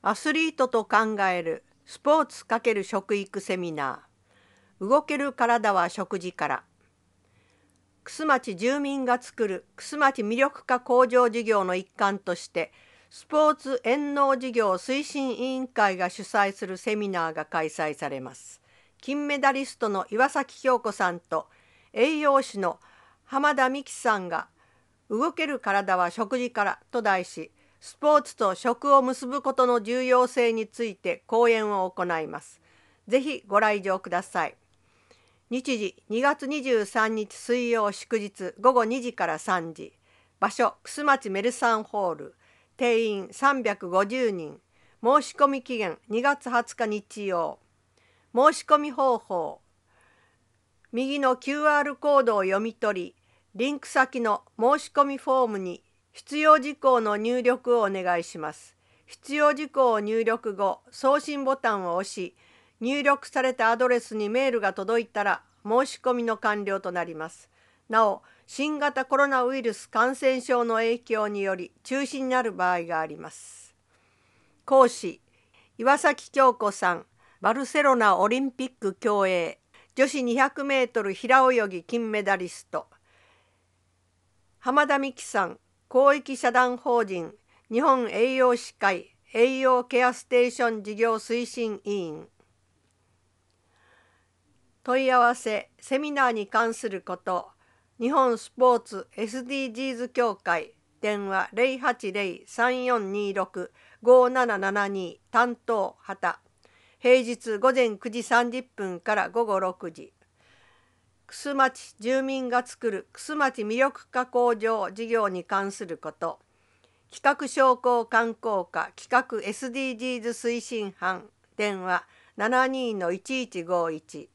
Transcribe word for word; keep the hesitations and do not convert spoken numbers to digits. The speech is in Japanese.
アスリートと考えるスポーツ×食育セミナー。動ける体は食事から。玖珠町住民が作る玖珠町魅力化向上事業の一環としてスポーツ遠農事業推進委員会が主催するセミナーが開催されます。金メダリストの岩崎恭子さんと栄養士の浜田美希さんが動ける体は食事からと題し、スポーツと食を結ぶことの重要性について講演を行います。ぜひご来場ください。日時にがつにじゅうさんにち水曜祝日ごごにじからさんじ。場所玖珠町メルサンホール。定員さんびゃくごじゅうにん。申し込み期限にがつはつか日曜。申し込み方法。右の キューアール コードを読み取り、リンク先の申し込みフォームに必要事項の入力をお願いします。必要事項を入力後、送信ボタンを押し、入力されたアドレスにメールが届いたら申し込みの完了となります。なお、新型コロナウイルス感染症の影響により中止になる場合があります。講師、岩崎恭子さん、バルセロナオリンピック競泳、女子にひゃくメートル平泳ぎ金メダリスト。浜田美希さん、公益社団法人日本栄養士会栄養ケアステーション事業推進委員。問い合わせ、セミナーに関すること、日本スポーツ エスディージーズ 協会、電話 ゼロはちゼロ さんよんにろく ごななななに 担当畑。平日午前くじさんじゅっぷんから午後ろくじ。玖珠町住民が作る玖珠町魅力化向上事業に関すること。企画商工観光課企画 エスディージーズ 推進班。電話 ななにのいちいちごいち。